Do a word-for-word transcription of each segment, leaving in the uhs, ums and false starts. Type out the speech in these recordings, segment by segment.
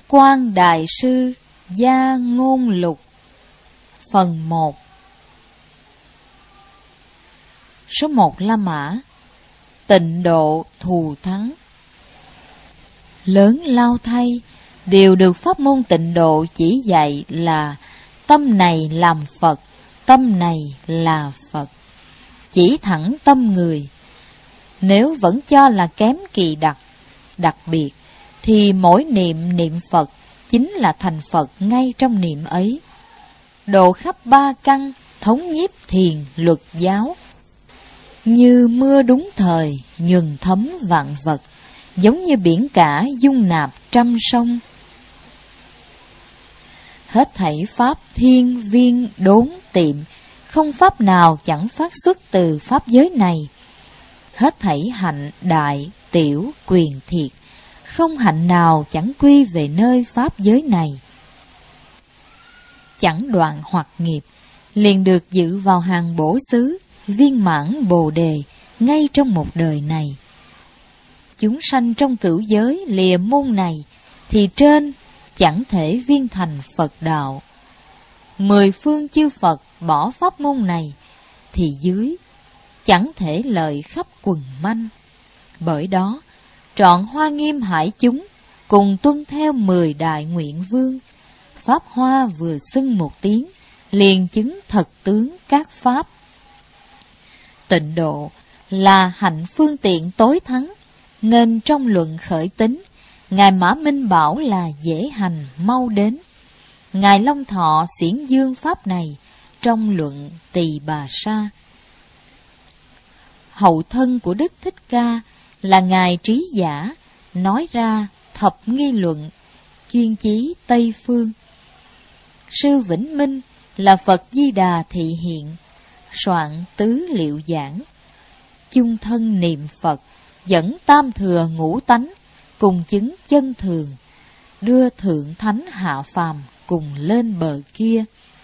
Quan Đại Sư Gia Ngôn Lục. Phần một. Số một La Mã. Tịnh độ thù thắng. Lớn lao thay, đều được pháp môn tịnh độ chỉ dạy là tâm này làm Phật, tâm này là Phật. Chỉ thẳng tâm người. Nếu vẫn cho là kém kỳ đặc, đặc biệt, thì mỗi niệm niệm Phật chính là thành Phật ngay trong niệm ấy. Độ khắp ba căn, thống nhiếp thiền luật giáo. Như mưa đúng thời, nhuần thấm vạn vật, giống như biển cả dung nạp trăm sông. Hết thảy pháp thiên viên đốn tiệm, không pháp nào chẳng phát xuất từ pháp giới này. Hết thảy hạnh đại, tiểu, quyền thiệt, không hạnh nào chẳng quy về nơi pháp giới này. Chẳng đoạn hoặc nghiệp, liền được dự vào hàng bổ xứ, viên mãn bồ đề, ngay trong một đời này. Chúng sanh trong cửu giới lìa môn này, thì trên chẳng thể viên thành Phật đạo. Mười phương chư Phật bỏ pháp môn này, thì dưới chẳng thể lợi khắp quần manh. Bởi đó, trọn Hoa Nghiêm hải chúng cùng tuân theo mười đại nguyện vương. Pháp hoa vừa xưng một tiếng, liền chứng thật tướng các pháp. Tịnh độ là hạnh phương tiện tối thắng, nên trong luận khởi tính, Ngài Mã Minh bảo là dễ hành mau đến. Ngài Long Thọ xiển dương pháp này trong luận Tỳ Bà Sa. Hậu thân của Đức Thích Ca là Ngài Trí Giả, nói ra thập nghi luận, chuyên chí Tây Phương. Sư Vĩnh Minh là Phật Di Đà thị hiện, soạn tứ liệu giảng. Chung thân niệm Phật, dẫn tam thừa ngũ tánh, cùng chứng chân thường, đưa thượng thánh hạ phàm cùng lên bờ kia.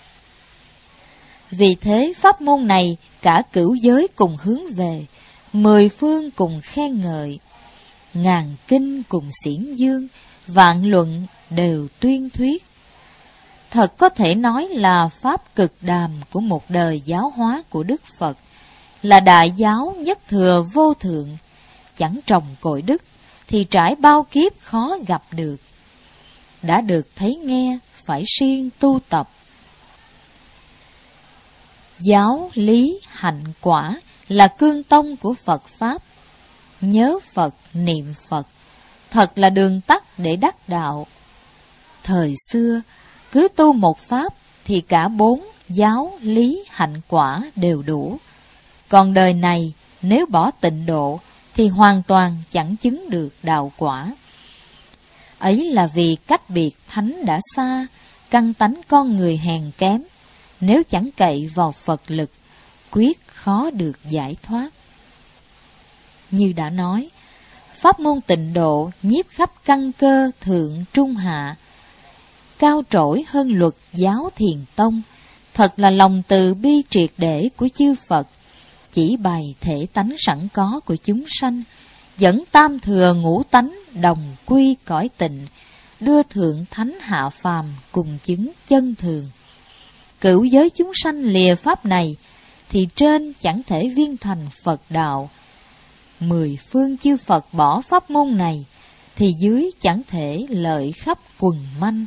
Vì thế pháp môn này cả cửu giới cùng hướng về, mười phương cùng khen ngợi, ngàn kinh cùng xiển dương, vạn luận đều tuyên thuyết. Thật có thể nói là pháp cực đàm của một đời giáo hóa của Đức Phật, là đại giáo nhất thừa vô thượng, chẳng trồng cội đức thì trải bao kiếp khó gặp được. Đã được thấy nghe phải siêng tu tập. Giáo lý hạnh quả là cương tông của Phật Pháp. Nhớ Phật, niệm Phật, thật là đường tắt để đắc đạo. Thời xưa, cứ tu một Pháp thì cả bốn giáo, lý, hạnh quả đều đủ. Còn đời này, nếu bỏ tịnh độ, thì hoàn toàn chẳng chứng được đạo quả. Ấy là vì cách biệt thánh đã xa, căn tánh con người hèn kém. Nếu chẳng cậy vào Phật lực, quyết khó được giải thoát. Như đã nói, pháp môn tịnh độ nhiếp khắp căn cơ thượng trung hạ, cao trỗi hơn luật giáo thiền tông. Thật là lòng từ bi triệt để của chư Phật, chỉ bày thể tánh sẵn có của chúng sanh, dẫn tam thừa ngũ tánh đồng quy cõi tịnh, đưa thượng thánh hạ phàm cùng chứng chân thường. Cửu giới chúng sanh lìa pháp này, thì trên chẳng thể viên thành Phật đạo. Mười phương chư Phật bỏ pháp môn này, thì dưới chẳng thể lợi khắp quần manh.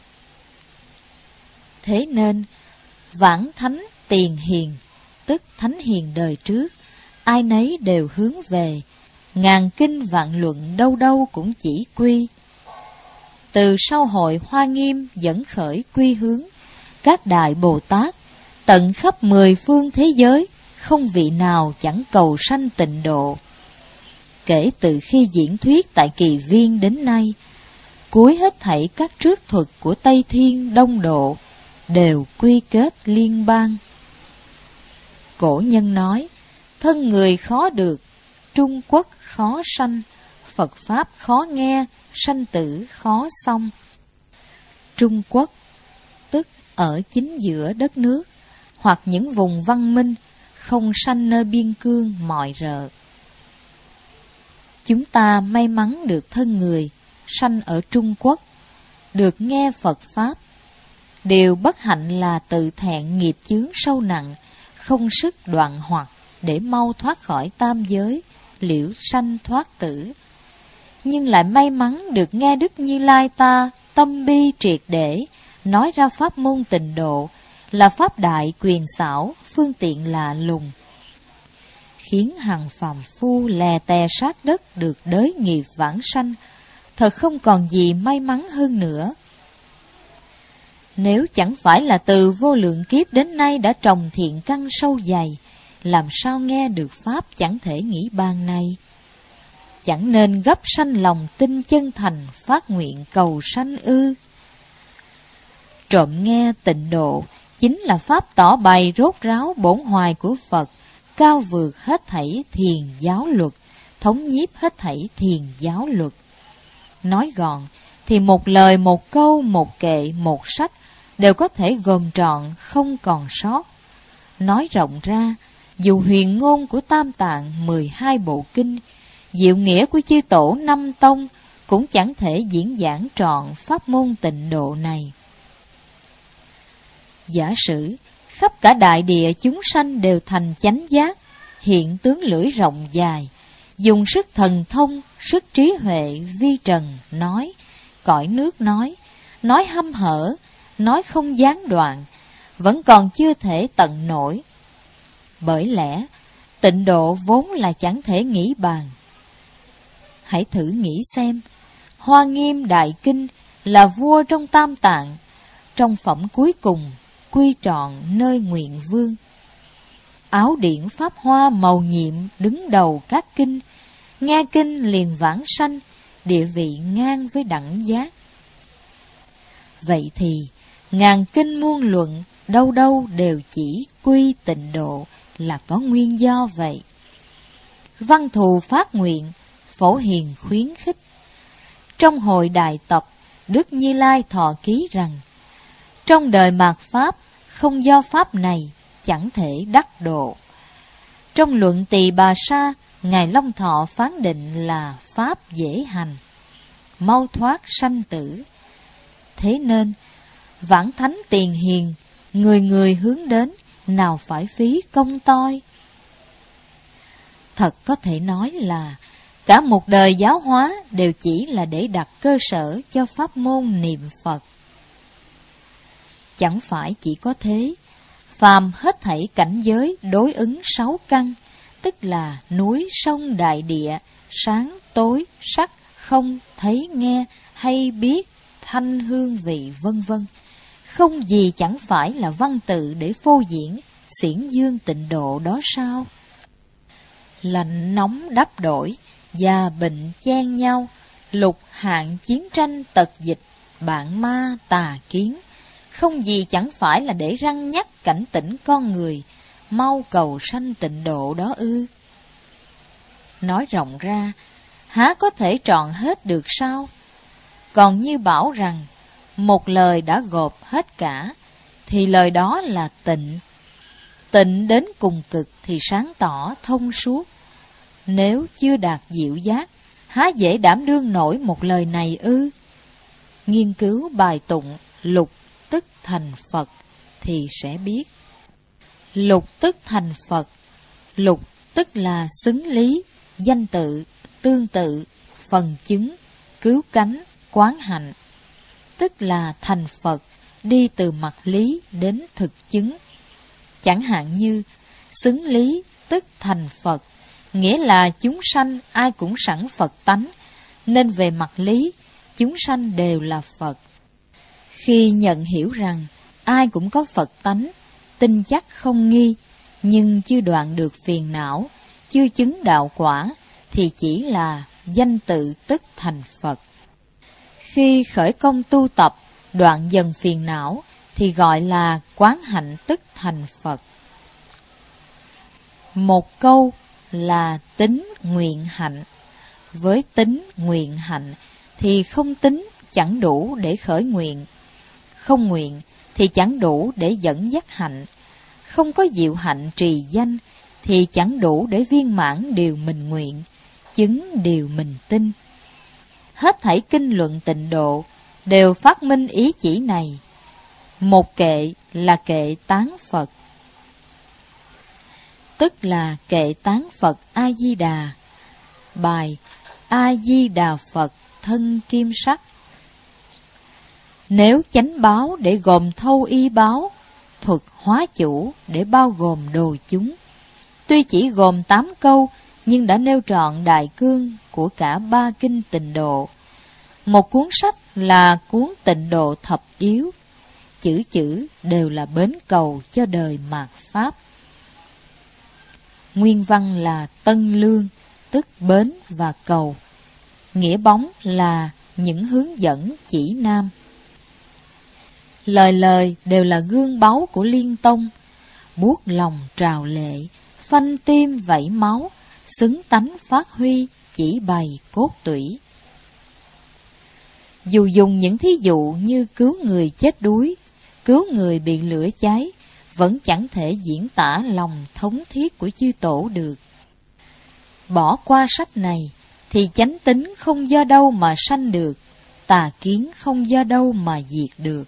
Thế nên, vãng thánh tiền hiền, tức thánh hiền đời trước, ai nấy đều hướng về, ngàn kinh vạn luận đâu đâu cũng chỉ quy. Từ sau hội Hoa Nghiêm dẫn khởi quy hướng, các đại Bồ Tát, tận khắp mười phương thế giới, không vị nào chẳng cầu sanh tịnh độ. Kể từ khi diễn thuyết tại Kỳ Viên đến nay, cuối hết thảy các trước thuật của Tây Thiên Đông Độ, đều quy kết liên bang. Cổ nhân nói, thân người khó được, Trung Quốc khó sanh, Phật Pháp khó nghe, sanh tử khó xong. Trung Quốc, tức ở chính giữa đất nước, hoặc những vùng văn minh, không sanh nơi biên cương mọi rợ. Chúng ta may mắn được thân người, sanh ở Trung Quốc, được nghe Phật Pháp. Điều bất hạnh là tự thẹn nghiệp chướng sâu nặng, không sức đoạn hoặc để mau thoát khỏi tam giới, liễu sanh thoát tử. Nhưng lại may mắn được nghe Đức Như Lai ta tâm bi triệt để, nói ra pháp môn tịnh độ, là pháp đại quyền xảo, phương tiện lạ lùng, khiến hằng phàm phu lè tè sát đất được đới nghiệp vãng sanh. Thật không còn gì may mắn hơn nữa. Nếu chẳng phải là từ vô lượng kiếp đến nay đã trồng thiện căn sâu dày, làm sao nghe được pháp chẳng thể nghĩ bàn này. Chẳng nên gấp sanh lòng tin chân thành, phát nguyện cầu sanh ư. Trộm nghe tịnh độ chính là pháp tỏ bày rốt ráo bổn hoài của Phật, cao vượt hết thảy thiền giáo luật, thống nhiếp hết thảy thiền giáo luật. Nói gọn thì một lời, một câu, một kệ, một sách đều có thể gồm trọn, không còn sót. Nói rộng ra, dù huyền ngôn của Tam Tạng mười hai bộ kinh, diệu nghĩa của chư tổ năm tông, cũng chẳng thể diễn giảng trọn pháp môn tịnh độ này. Giả sử khắp cả đại địa chúng sanh đều thành chánh giác, hiện tướng lưỡi rộng dài, dùng sức thần thông, sức trí huệ vi trần nói, cõi nước nói, nói hăm hở, nói không gián đoạn, vẫn còn chưa thể tận nổi. Bởi lẽ tịnh độ vốn là chẳng thể nghĩ bàn. Hãy thử nghĩ xem, Hoa Nghiêm Đại Kinh là vua trong Tam Tạng, trong phẩm cuối cùng quy trọn nơi nguyện vương. Áo điển pháp hoa màu nhiệm đứng đầu các kinh, nghe kinh liền vãng sanh, địa vị ngang với đẳng giác. Vậy thì ngàn kinh muôn luận, đâu đâu đều chỉ quy tịnh độ, là có nguyên do vậy. Văn thù phát nguyện, Phổ Hiền khuyến khích. Trong hội đại tập, Đức Như Lai thọ ký rằng, trong đời mạt Pháp, không do Pháp này, chẳng thể đắc độ. Trong luận Tỳ Bà Sa, Ngài Long Thọ phán định là Pháp dễ hành, mau thoát sanh tử. Thế nên, vãng thánh tiền hiền, người người hướng đến, nào phải phí công toi. Thật có thể nói là, cả một đời giáo hóa đều chỉ là để đặt cơ sở cho pháp môn niệm Phật. Chẳng phải chỉ có thế, phàm hết thảy cảnh giới đối ứng sáu căn, tức là núi, sông, đại địa, sáng, tối, sắc, không, thấy, nghe, hay biết, thanh, hương, vị, vân vân. Không gì chẳng phải là văn tự để phô diễn, xiển dương tịnh độ đó sao? Lạnh nóng đắp đổi, già bệnh chen nhau, lục hạn chiến tranh tật dịch, bạn ma tà kiến. Không gì chẳng phải là để răn nhắc cảnh tỉnh con người, mau cầu sanh tịnh độ đó ư? Nói rộng ra, há có thể trọn hết được sao? Còn như bảo rằng, một lời đã gộp hết cả, thì lời đó là tịnh. Tịnh đến cùng cực thì sáng tỏ thông suốt. Nếu chưa đạt diệu giác, há dễ đảm đương nổi một lời này ư? Nghiên cứu bài tụng lục tức thành Phật thì sẽ biết. Lục tức thành Phật. Lục tức là xứng lý, danh tự, tương tự, phần chứng, cứu cánh, quán hạnh. Tức là thành Phật, đi từ mặt lý đến thực chứng. Chẳng hạn như xứng lý tức thành Phật, nghĩa là chúng sanh ai cũng sẵn Phật tánh, nên về mặt lý, chúng sanh đều là Phật. Khi nhận hiểu rằng ai cũng có Phật tánh, tin chắc không nghi, nhưng chưa đoạn được phiền não, chưa chứng đạo quả, thì chỉ là danh tự tức thành Phật. Khi khởi công tu tập, đoạn dần phiền não, thì gọi là quán hạnh tức thành Phật. Một câu là tính nguyện hạnh. Với tính nguyện hạnh thì không tính chẳng đủ để khởi nguyện, không nguyện thì chẳng đủ để dẫn dắt hạnh, không có diệu hạnh trì danh thì chẳng đủ để viên mãn điều mình nguyện, chứng điều mình tin. Hết thảy kinh luận tịnh độ đều phát minh ý chỉ này. Một kệ là kệ tán Phật, tức là kệ tán Phật A-di-đà, bài A-di-đà Phật thân kim sắc. Nếu chánh báo để gồm thâu y báo, thuật hóa chủ để bao gồm đồ chúng, tuy chỉ gồm tám câu nhưng đã nêu trọn đại cương của cả ba kinh Tịnh Độ. Một cuốn sách là cuốn Tịnh Độ Thập Yếu, chữ chữ đều là bến cầu cho đời mạt Pháp. Nguyên văn là Tân Lương, tức bến và cầu. Nghĩa bóng là những hướng dẫn chỉ nam. Lời lời đều là gương báu của Liên Tông, buốt lòng trào lệ, phanh tim vẩy máu, xứng tánh phát huy, chỉ bày cốt tủy. Dù dùng những thí dụ như cứu người chết đuối, cứu người bị lửa cháy, vẫn chẳng thể diễn tả lòng thống thiết của chư tổ được. Bỏ qua sách này, thì chánh tính không do đâu mà sanh được, tà kiến không do đâu mà diệt được.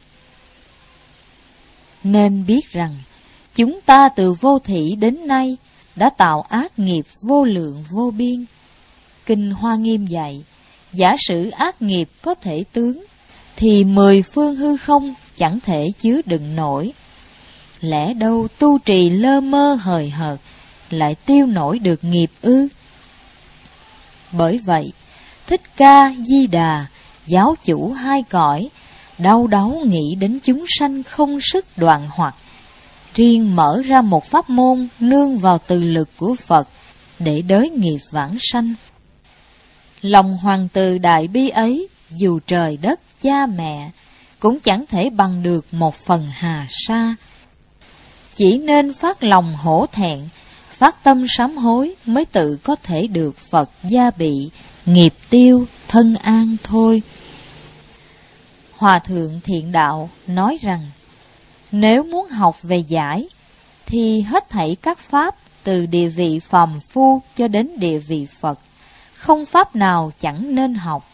Nên biết rằng, chúng ta từ vô thỉ đến nay đã tạo ác nghiệp vô lượng vô biên. Kinh Hoa Nghiêm dạy, giả sử ác nghiệp có thể tướng, thì mười phương hư không chẳng thể chứa đựng nổi. Lẽ đâu tu trì lơ mơ hời hợt, lại tiêu nổi được nghiệp ư? Bởi vậy, Thích Ca Di Đà, giáo chủ hai cõi, đau đáu nghĩ đến chúng sanh không sức đoạn hoặc, riêng mở ra một pháp môn nương vào từ lực của Phật để đới nghiệp vãng sanh. Lòng hoàng từ đại bi ấy, dù trời đất cha mẹ, cũng chẳng thể bằng được một phần hà sa. Chỉ nên phát lòng hổ thẹn, phát tâm sám hối mới tự có thể được Phật gia bị, nghiệp tiêu, thân an thôi. Hòa thượng Thiện Đạo nói rằng, nếu muốn học về giải, thì hết thảy các pháp từ địa vị phàm phu cho đến địa vị Phật, không pháp nào chẳng nên học.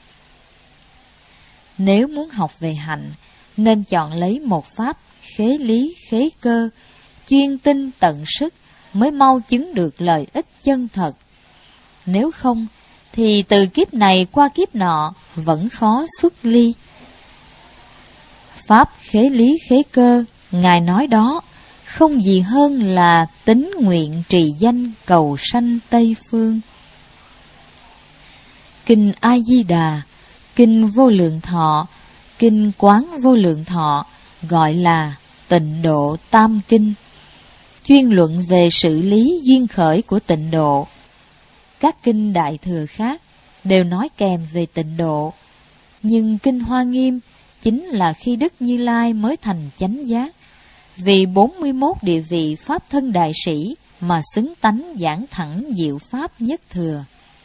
Nếu muốn học về hạnh, nên chọn lấy một pháp khế lý khế cơ, chuyên tinh tận sức, mới mau chứng được lợi ích chân thật. Nếu không, thì từ kiếp này qua kiếp nọ vẫn khó xuất ly. Pháp khế lý khế cơ, Ngài nói đó, không gì hơn là tín nguyện trì danh cầu sanh Tây Phương. Kinh A-di-đà, Kinh Vô Lượng Thọ, Kinh Quán Vô Lượng Thọ gọi là Tịnh Độ Tam Kinh, chuyên luận về sự lý duyên khởi của tịnh độ. Các kinh Đại Thừa khác đều nói kèm về tịnh độ, nhưng Kinh Hoa Nghiêm chính là khi Đức Như Lai mới thành chánh giác, vì bốn mươi mốt địa vị Pháp thân đại sĩ mà xứng tánh giảng thẳng diệu Pháp nhất thừa.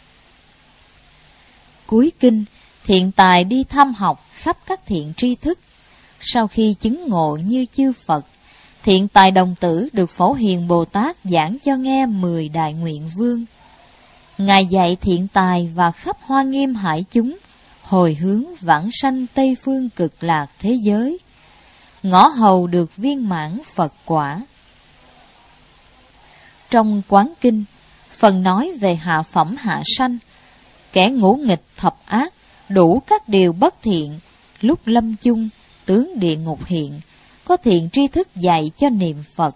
Cuối kinh, Thiện Tài đi thăm học khắp các thiện tri thức. Sau khi chứng ngộ như chư Phật, Thiện Tài đồng tử được Phổ Hiền Bồ Tát giảng cho nghe mười đại nguyện vương. Ngài dạy Thiện Tài và khắp Hoa Nghiêm hải chúng hồi hướng vãng sanh Tây Phương Cực Lạc thế giới, ngõ hầu được viên mãn Phật quả. Trong Quán Kinh, phần nói về hạ phẩm hạ sanh, kẻ ngũ nghịch thập ác, đủ các điều bất thiện, lúc lâm chung, tướng địa ngục hiện, có thiện tri thức dạy cho niệm Phật.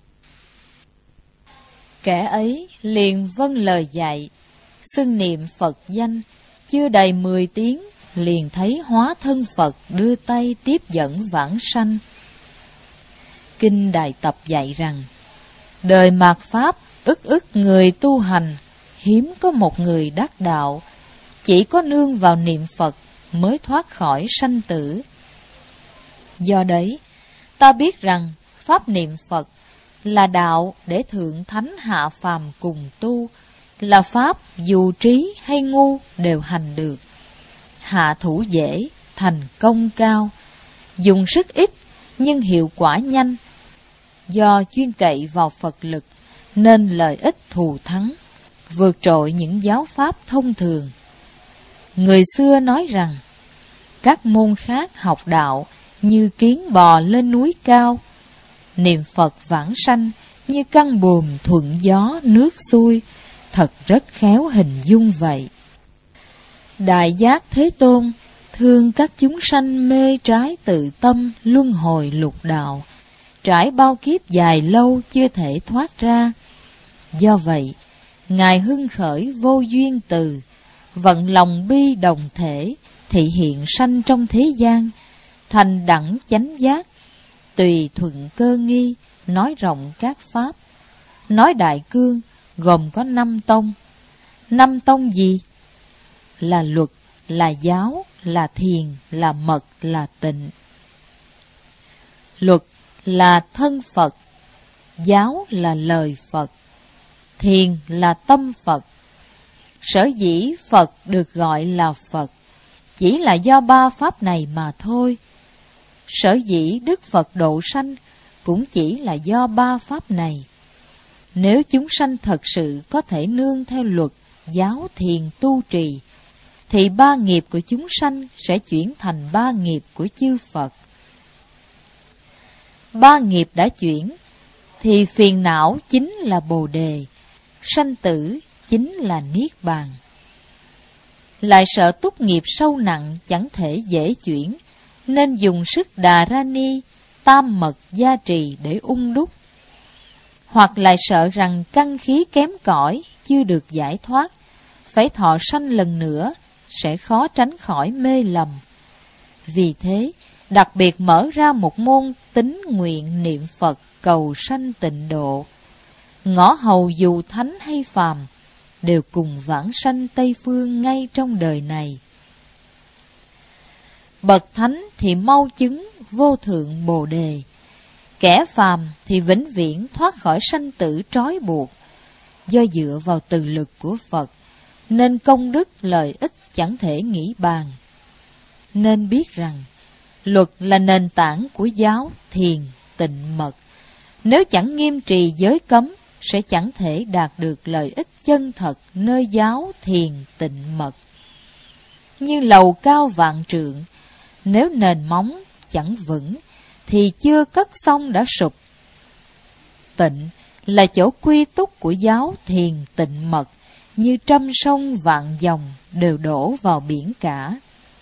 Kẻ ấy liền vâng lời dạy, xưng niệm Phật danh, chưa đầy mười tiếng, liền thấy hóa thân Phật đưa tay tiếp dẫn vãng sanh. Kinh Đại Tập dạy rằng, đời mạt Pháp ức ức người tu hành, hiếm có một người đắc đạo, chỉ có nương vào niệm Phật mới thoát khỏi sanh tử. Do đấy, ta biết rằng pháp niệm Phật là đạo để thượng thánh hạ phàm cùng tu, là pháp dù trí hay ngu đều hành được. Hạ thủ dễ, thành công cao, dùng sức ít nhưng hiệu quả nhanh. Do chuyên cậy vào Phật lực nên lợi ích thù thắng, vượt trội những giáo pháp thông thường. Người xưa nói rằng, các môn khác học đạo như kiến bò lên núi cao. Niệm Phật vãng sanh như căn buồm thuận gió nước xuôi, thật rất khéo hình dung vậy. Đại Giác Thế Tôn thương các chúng sanh mê trái tự tâm luân hồi lục đạo, trải bao kiếp dài lâu chưa thể thoát ra. Do vậy, Ngài hưng khởi vô duyên từ, vận lòng bi đồng thể, thị hiện sanh trong thế gian, thành đẳng chánh giác, tùy thuận cơ nghi, nói rộng các pháp. Nói đại cương gồm có năm tông. Năm tông gì? Là luật, là giáo, là thiền, là mật, là tịnh. Luật là thân Phật, giáo là lời Phật, thiền là tâm Phật. Sở dĩ Phật được gọi là Phật chỉ là do ba pháp này mà thôi. Sở dĩ Đức Phật độ sanh cũng chỉ là do ba pháp này. Nếu chúng sanh thật sự có thể nương theo luật, giáo, thiền, tu trì, thì ba nghiệp của chúng sanh sẽ chuyển thành ba nghiệp của chư Phật. Ba nghiệp đã chuyển, thì phiền não chính là Bồ Đề, sanh tử chính là Niết Bàn. Lại sợ túc nghiệp sâu nặng chẳng thể dễ chuyển, nên dùng sức Đà Ra Ni, tam mật gia trì để ung đúc. Hoặc lại sợ rằng căn khí kém cỏi chưa được giải thoát, phải thọ sanh lần nữa, sẽ khó tránh khỏi mê lầm. Vì thế, đặc biệt mở ra một môn tín nguyện niệm Phật cầu sanh tịnh độ. Ngõ hầu dù thánh hay phàm, đều cùng vãng sanh Tây Phương ngay trong đời này. Bậc thánh thì mau chứng vô thượng Bồ Đề, kẻ phàm thì vĩnh viễn thoát khỏi sanh tử trói buộc. Do dựa vào từ lực của Phật, nên công đức lợi ích chẳng thể nghĩ bàn. Nên biết rằng, luật là nền tảng của giáo, thiền, tịnh mật. Nếu chẳng nghiêm trì giới cấm, sẽ chẳng thể đạt được lợi ích chân thật nơi giáo, thiền, tịnh mật. Như lầu cao vạn trượng, nếu nền móng chẳng vững, thì chưa cất xong đã sụp. Tịnh là chỗ quy túc của giáo, thiền, tịnh mật, như trăm sông vạn dòng đều đổ vào biển cả.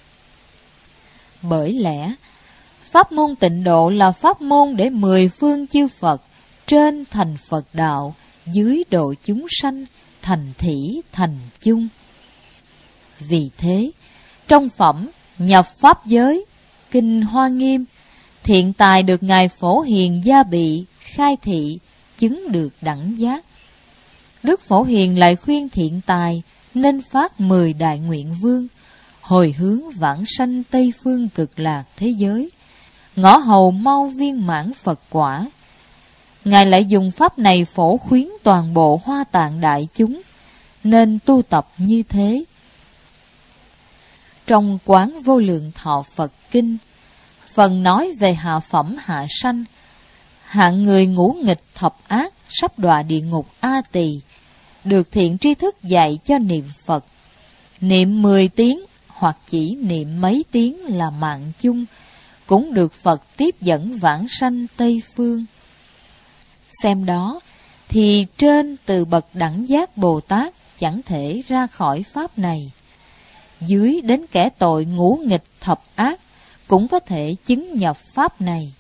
Bởi lẽ, pháp môn tịnh độ là pháp môn để mười phương chư Phật, trên thành Phật đạo, dưới độ chúng sanh, thành thỉ thành chung. Vì thế, trong phẩm nhập pháp giới, kinh Hoa Nghiêm, thiện tài được Ngài Phổ Hiền gia bị, khai thị, chứng được đẳng giác. Đức Phổ Hiền lại khuyên thiện tài nên phát mười đại nguyện vương, hồi hướng vãng sanh Tây Phương cực lạc thế giới, ngõ hầu mau viên mãn Phật quả. Ngài lại dùng pháp này phổ khuyến toàn bộ Hoa Tạng đại chúng, nên tu tập như thế. Trong Quán Vô Lượng Thọ Phật Kinh, phần nói về hạ phẩm hạ sanh, hạng người ngũ nghịch thập ác sắp đọa địa ngục A Tỳ, được thiện tri thức dạy cho niệm Phật. Niệm mười tiếng hoặc chỉ niệm mấy tiếng là mạng chung, cũng được Phật tiếp dẫn vãng sanh Tây Phương. Xem đó, thì trên từ bậc đẳng giác Bồ Tát chẳng thể ra khỏi pháp này. Dưới đến kẻ tội ngũ nghịch thập ác cũng có thể chứng nhập pháp này.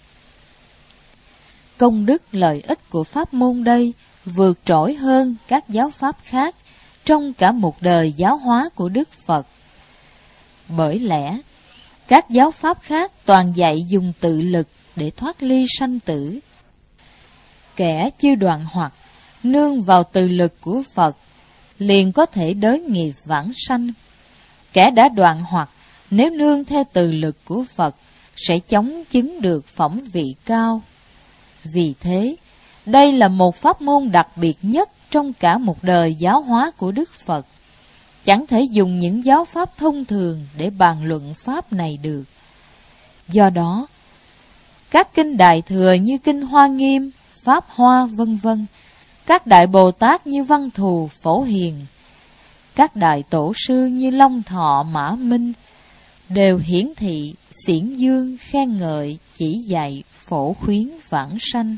Công đức lợi ích của pháp môn đây vượt trội hơn các giáo pháp khác trong cả một đời giáo hóa của Đức Phật. Bởi lẽ, các giáo pháp khác toàn dạy dùng tự lực để thoát ly sanh tử. Kẻ chưa đoạn hoặc, nương vào từ lực của Phật, liền có thể đới nghiệp vãng sanh. Kẻ đã đoạn hoặc, nếu nương theo từ lực của Phật, sẽ chóng chứng được phẩm vị cao. Vì thế, đây là một pháp môn đặc biệt nhất trong cả một đời giáo hóa của Đức Phật. Chẳng thể dùng những giáo pháp thông thường để bàn luận pháp này được. Do đó, các kinh Đại Thừa như kinh Hoa Nghiêm, Pháp Hoa vân vân, các đại Bồ Tát như Văn Thù, Phổ Hiền, các đại tổ sư như Long Thọ, Mã Minh, đều hiển thị, xiển dương, khen ngợi, chỉ dạy, phổ khuyến vãng sanh.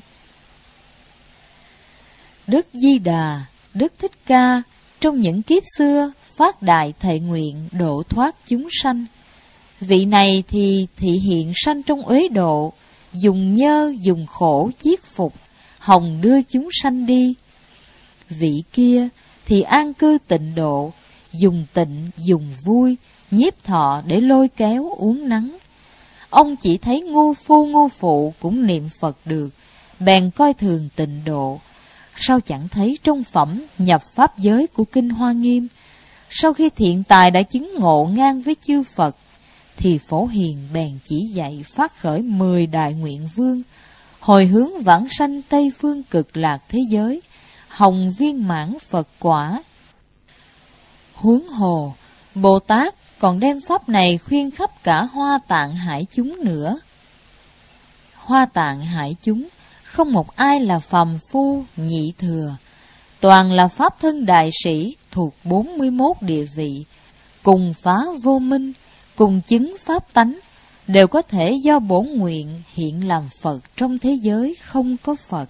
Đức Di Đà, Đức Thích Ca trong những kiếp xưa phát đại thệ nguyện độ thoát chúng sanh. Vị này thì thị hiện sanh trong uế độ, dùng nhơ dùng khổ chiết phục, hồng đưa chúng sanh đi. Vị kia thì an cư tịnh độ, dùng tịnh dùng vui, nhiếp thọ để lôi kéo uống nắng. Ông chỉ thấy ngu phu ngu phụ cũng niệm Phật được, bèn coi thường tịnh độ. Sao chẳng thấy trong phẩm nhập pháp giới của Kinh Hoa Nghiêm, sau khi thiện tài đã chứng ngộ ngang với chư Phật, thì Phổ Hiền bèn chỉ dạy phát khởi mười đại nguyện vương, hồi hướng vãng sanh Tây phương cực lạc thế giới, hồng viên mãn Phật quả. Huống hồ, Bồ Tát còn đem pháp này khuyên khắp cả Hoa Tạng hải chúng nữa. Hoa Tạng hải chúng không một ai là phàm phu nhị thừa, toàn là pháp thân đại sĩ thuộc bốn mươi mốt địa vị, cùng phá vô minh, cùng chứng pháp tánh, đều có thể do bổn nguyện hiện làm Phật trong thế giới không có Phật.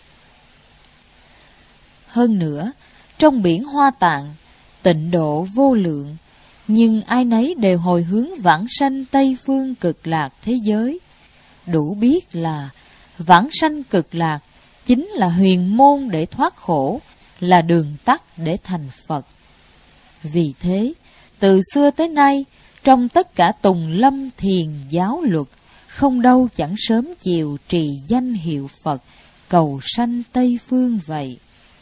Hơn nữa, trong biển Hoa Tạng, tịnh độ vô lượng, nhưng ai nấy đều hồi hướng vãng sanh Tây phương cực lạc thế giới. Đủ biết là vãng sanh cực lạc chính là huyền môn để thoát khổ, là đường tắt để thành Phật. Vì thế, từ xưa tới nay, trong tất cả tùng lâm thiền giáo luật, không đâu chẳng sớm chiều trì danh hiệu Phật, cầu sanh Tây phương vậy.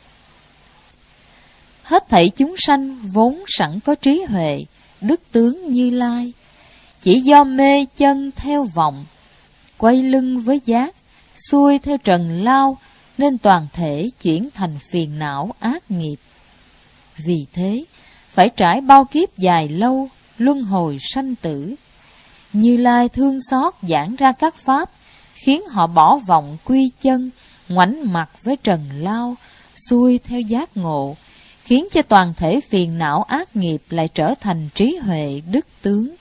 Hết thảy chúng sanh vốn sẵn có trí huệ, đức tướng Như Lai, chỉ do mê chân theo vọng, quay lưng với giác, xuôi theo trần lao, nên toàn thể chuyển thành phiền não ác nghiệp. Vì thế, phải trải bao kiếp dài lâu, luân hồi sanh tử. Như Lai thương xót giảng ra các pháp, khiến họ bỏ vọng quy chân, ngoảnh mặt với trần lao, xuôi theo giác ngộ, khiến cho toàn thể phiền não ác nghiệp lại trở thành trí huệ đức tướng.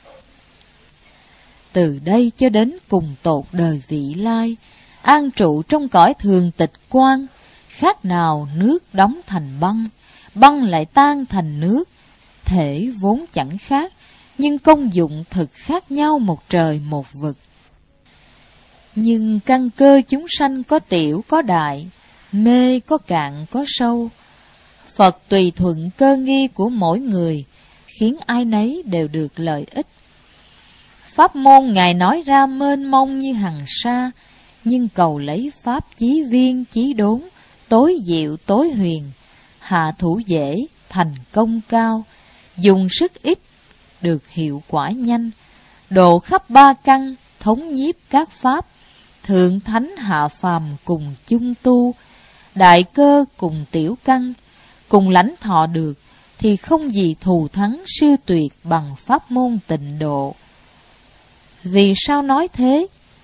Từ đây cho đến cùng tột đời vị lai, an trụ trong cõi thường tịch quang, khác nào nước đóng thành băng, băng lại tan thành nước. Thể vốn chẳng khác, nhưng công dụng thực khác nhau một trời một vực. Nhưng căn cơ chúng sanh có tiểu có đại, mê có cạn có sâu. Phật tùy thuận cơ nghi của mỗi người, khiến ai nấy đều được lợi ích. Pháp môn Ngài nói ra mênh mông như hằng sa, nhưng cầu lấy pháp chí viên chí đốn, tối diệu tối huyền, hạ thủ dễ, thành công cao, dùng sức ít, được hiệu quả nhanh, độ khắp ba căn, thống nhiếp các pháp, thượng thánh hạ phàm cùng chung tu, đại cơ cùng tiểu căn, cùng lãnh thọ được, thì không gì thù thắng siêu tuyệt bằng pháp môn tịnh độ. Vì sao nói thế?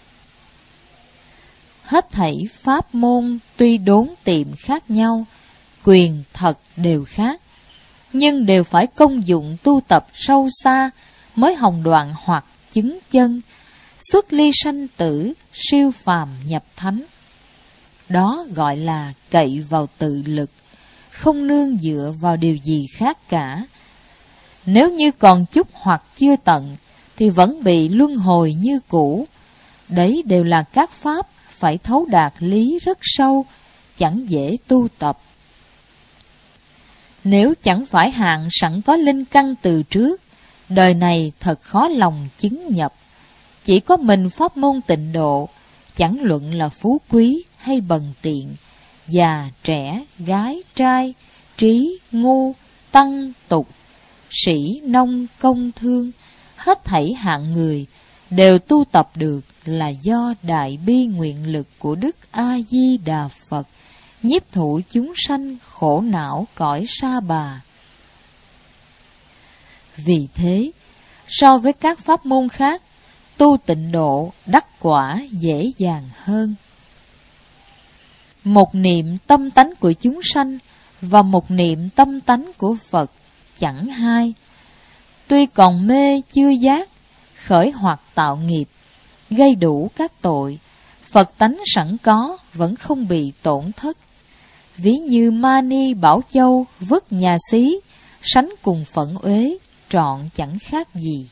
Hết thảy pháp môn tuy đốn tiệm khác nhau, quyền thật đều khác, nhưng đều phải công dụng tu tập sâu xa mới hồng đoạn hoặc chứng chân, xuất ly sanh tử, siêu phàm nhập thánh. Đó gọi là cậy vào tự lực, không nương dựa vào điều gì khác cả. Nếu như còn chút hoặc chưa tận, thì vẫn bị luân hồi như cũ. Đấy đều là các pháp phải thấu đạt lý rất sâu, chẳng dễ tu tập. Nếu chẳng phải hạng sẵn có linh căn từ trước, đời này thật khó lòng chứng nhập. Chỉ có mình pháp môn tịnh độ, chẳng luận là phú quý hay bần tiện, già, trẻ, gái, trai, trí, ngu, tăng, tục, sĩ, nông, công, thương, hết thảy hạng người đều tu tập được là do đại bi nguyện lực của Đức A-di-đà Phật, nhiếp thụ chúng sanh khổ não cõi sa bà. Vì thế, so với các pháp môn khác, tu tịnh độ đắc quả dễ dàng hơn. Một niệm tâm tánh của chúng sanh và một niệm tâm tánh của Phật chẳng hai. tuy còn mê chưa giác, khởi hoặc tạo nghiệp, gây đủ các tội, Phật tánh sẵn có vẫn không bị tổn thất. Ví như Mani Bảo Châu vứt nhà xí, sánh cùng phận uế, trọn chẳng khác gì.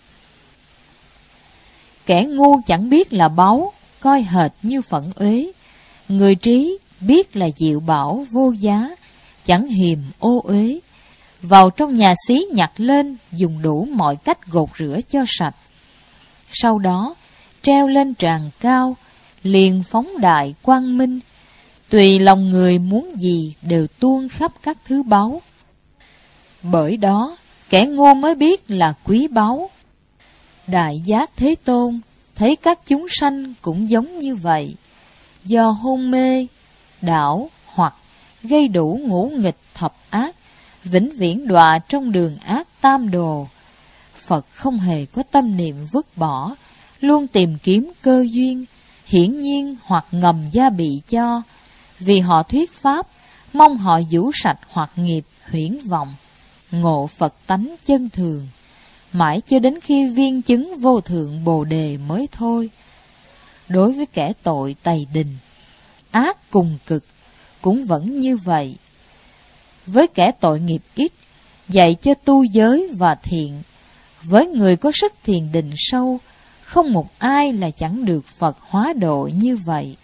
Kẻ ngu chẳng biết là báu, coi hệt như phận uế. Người trí biết là diệu bảo vô giá, chẳng hiềm ô uế. Vào trong nhà xí nhặt lên, dùng đủ mọi cách gột rửa cho sạch. Sau đó treo lên tràng cao, liền phóng đại quang minh. Tùy lòng người muốn gì đều tuôn khắp các thứ báu. Bởi đó kẻ ngu mới biết là quý báu. Đại Giác Thế Tôn thấy các chúng sanh cũng giống như vậy, do hôn mê, đảo hoặc gây đủ ngũ nghịch thập ác, vĩnh viễn đọa trong đường ác tam đồ. Phật không hề có tâm niệm vứt bỏ, luôn tìm kiếm cơ duyên, hiển nhiên hoặc ngầm gia bị cho, vì họ thuyết pháp, mong họ vũ sạch hoặc nghiệp huyễn vọng, ngộ Phật tánh chân thường, mãi cho đến khi viên chứng vô thượng Bồ Đề mới thôi. Đối với kẻ tội tày đình, ác cùng cực, cũng vẫn như vậy. Với kẻ tội nghiệp ít, dạy cho tu giới và thiện. Với người có sức thiền định sâu, không một ai là chẳng được Phật hóa độ như vậy.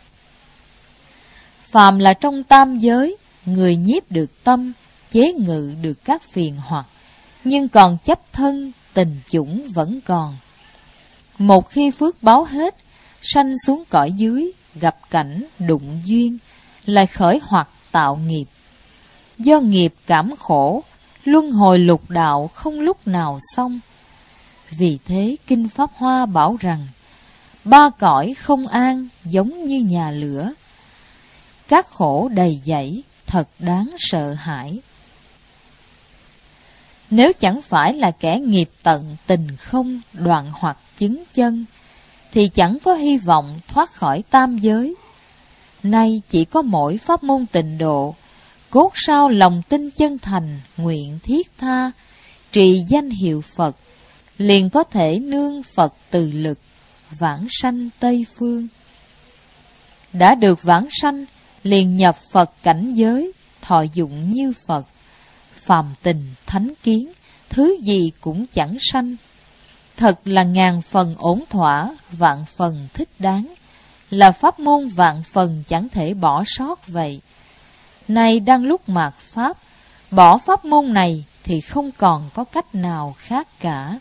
Phàm là trong tam giới, người nhiếp được tâm, chế ngự được các phiền hoặc, nhưng còn chấp thân, tình chủng vẫn còn. Một khi phước báo hết, sanh xuống cõi dưới, gặp cảnh, đụng duyên, lại khởi hoặc tạo nghiệp. Do nghiệp cảm khổ, luân hồi lục đạo không lúc nào xong. Vì thế Kinh Pháp Hoa bảo rằng, ba cõi không an giống như nhà lửa. Các khổ đầy dẫy, thật đáng sợ hãi. Nếu chẳng phải là kẻ nghiệp tận tình không đoạn hoặc chứng chân, thì chẳng có hy vọng thoát khỏi tam giới. Nay chỉ có mỗi pháp môn tịnh độ, cốt sao lòng tin chân thành, nguyện thiết tha, trì danh hiệu Phật, liền có thể nương Phật từ lực, vãng sanh Tây Phương. Đã được vãng sanh, liền nhập Phật cảnh giới, thọ dụng như Phật, phàm tình thánh kiến, thứ gì cũng chẳng sanh. Thật là ngàn phần ổn thỏa, vạn phần thích đáng, là pháp môn vạn phần chẳng thể bỏ sót vậy. Nay đang lúc mạt pháp, bỏ pháp môn này thì không còn có cách nào khác cả.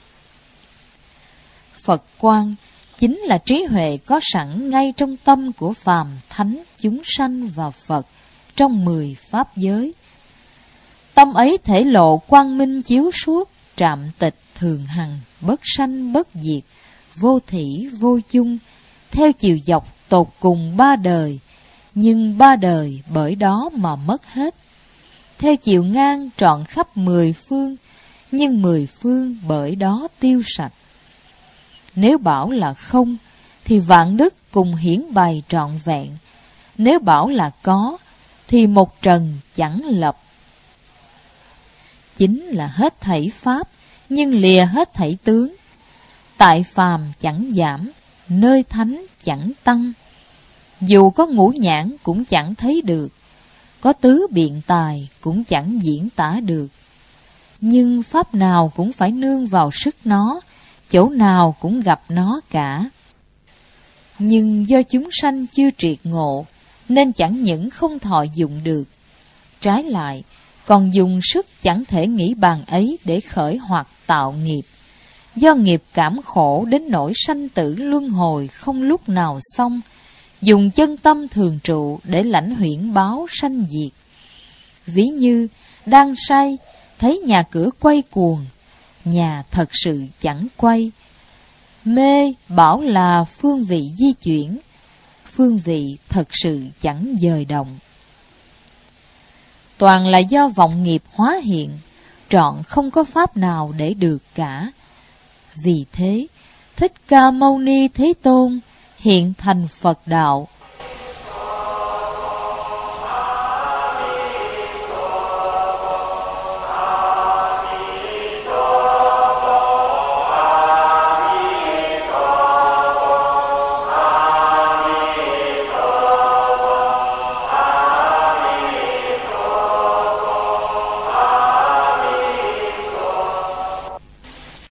Phật quang chính là trí huệ có sẵn ngay trong tâm của phàm thánh chúng sanh và Phật trong mười pháp giới. Tâm ấy thể lộ quang minh chiếu suốt, trạm tịch thường hằng, bất sanh bất diệt, vô thỉ vô chung, theo chiều dọc tột cùng ba đời, nhưng ba đời bởi đó mà mất hết. Theo chiều ngang trọn khắp mười phương, nhưng mười phương bởi đó tiêu sạch. Nếu bảo là không, thì vạn đức cùng hiển bày trọn vẹn. Nếu bảo là có, thì một trần chẳng lập. Chính là hết thảy pháp, nhưng lìa hết thảy tướng. Tại phàm chẳng giảm, nơi thánh chẳng tăng. Dù có ngũ nhãn cũng chẳng thấy được, có tứ biện tài cũng chẳng diễn tả được. Nhưng pháp nào cũng phải nương vào sức nó, chỗ nào cũng gặp nó cả. Nhưng do chúng sanh chưa triệt ngộ, nên chẳng những không thọ dụng được, trái lại còn dùng sức chẳng thể nghĩ bàn ấy để khởi hoặc tạo nghiệp. Do nghiệp cảm khổ đến nỗi sanh tử luân hồi không lúc nào xong, dùng chân tâm thường trụ để lãnh huyễn báo sanh diệt. Ví như đang say, thấy nhà cửa quay cuồng, nhà thật sự chẳng quay. Mê bảo là phương vị di chuyển, phương vị thật sự chẳng dời động. Toàn là do vọng nghiệp hóa hiện, trọn không có pháp nào để được cả. Vì thế, Thích Ca Mâu Ni Thế Tôn hiện thành Phật đạo,